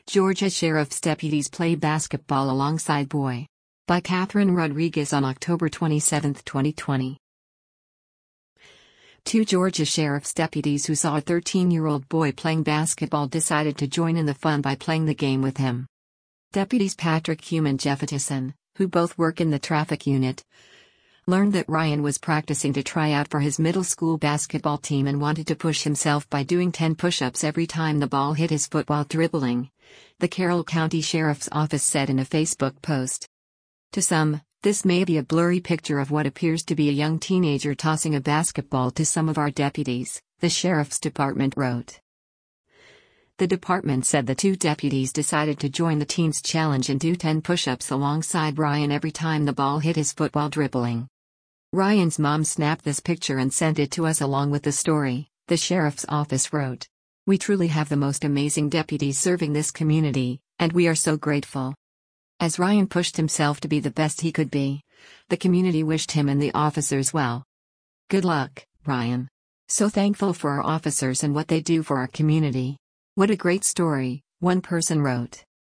Georgia Sheriff's deputies play basketball alongside boy. By Catherine Rodriguez on October 27, 2020. Two Georgia Sheriff's deputies who saw a 13-year-old boy playing basketball decided to join in the fun by playing the game with him. Deputies Patrick Hume and Jeff Attison, who both work in the traffic unit, learned that Ryan was practicing to try out for his middle school basketball team and wanted to push himself by doing 10 push-ups every time the ball hit his foot while dribbling, the Carroll County Sheriff's Office said in a Facebook post. To some, this may be a blurry picture of what appears to be a young teenager tossing a basketball to some of our deputies, the Sheriff's Department wrote. The department said the two deputies decided to join the team's challenge and do 10 push-ups alongside Ryan every time the ball hit his foot while dribbling. Ryan's mom snapped this picture and sent it to us along with the story, the Sheriff's Office wrote. We truly have the most amazing deputies serving this community, and we are so grateful. As Ryan pushed himself to be the best he could be, the community wished him and the officers well. Good luck, Ryan. So thankful for our officers and what they do for our community. What a great story, one person wrote.